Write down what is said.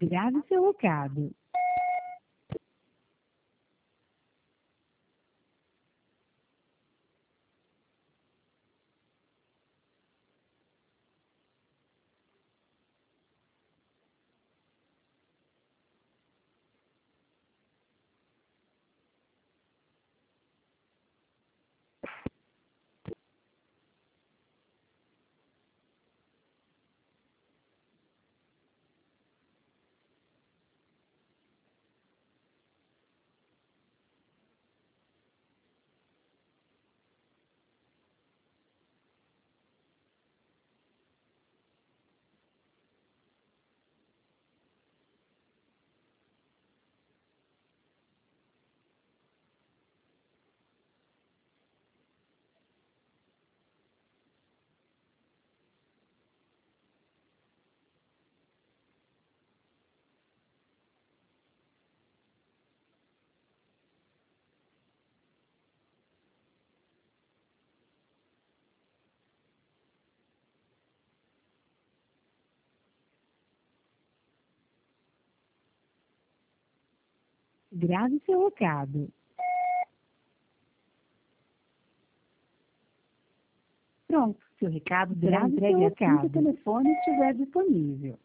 Grave seu recado. Grave seu recado. Pronto, seu recado será entregue assim que o telefone estiver disponível.